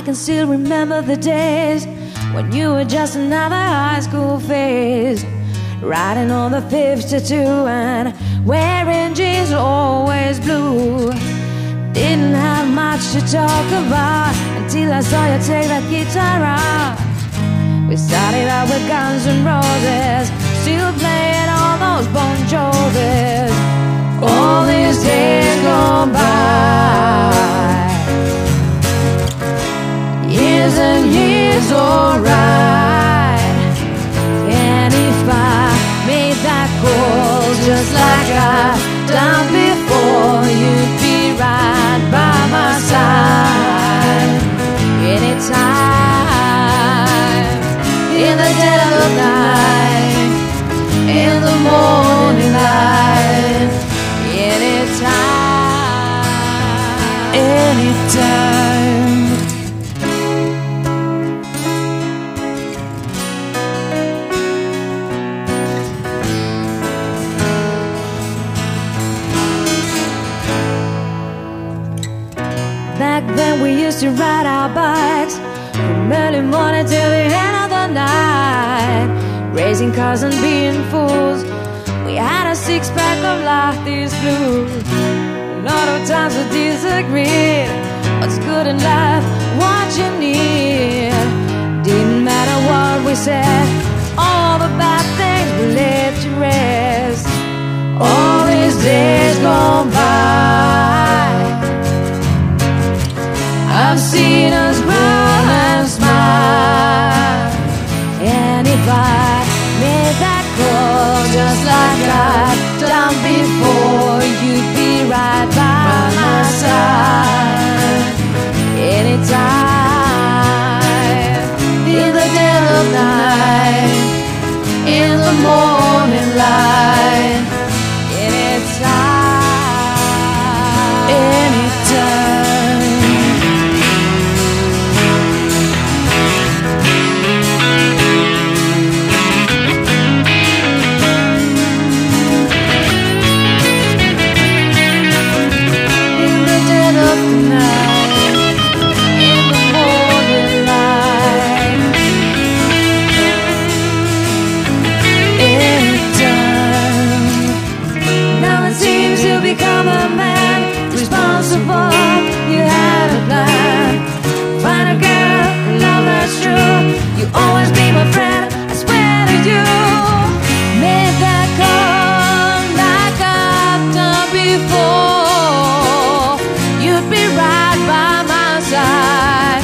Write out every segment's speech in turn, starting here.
I can still remember the days when you were just another high school phase, riding on the 52 and wearing jeans always blue. Didn't have much to talk about until I saw you take that guitar out. We started out with Guns N' Roses, still playing all those Bon Jovis. All these days gone by, years and years alright. And if I made that call just like I've done before, you'd be right by my side anytime, in the dead of the night, in the morning light, anytime, anytime. Back then we used to ride our bikes from early morning till the end of the night, racing cars and being fools. We had a six-pack of life is blue. A lot of times we disagreed. What's good in life, what you need. Didn't matter what we said, all the bad things we laid to rest. All these days gone by, I've seen us grow and smile. And if I made that call just like I've done before, you'd be right by my side anytime, in the dead of night, in the morning light, anytime, anytime. Become a man responsible. You had a plan. Find a girl, love that's true. You always be my friend, I swear to you. Made that call like I've done before. You'd be right by my side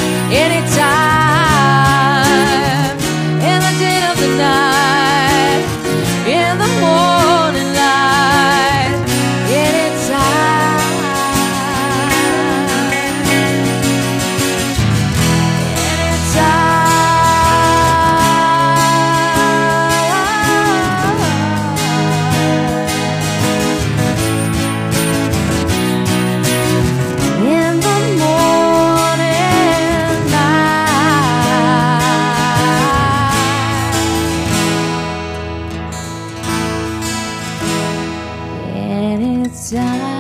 anytime, in the dead of the night, in the morning light, anytime, in the morning light, anytime.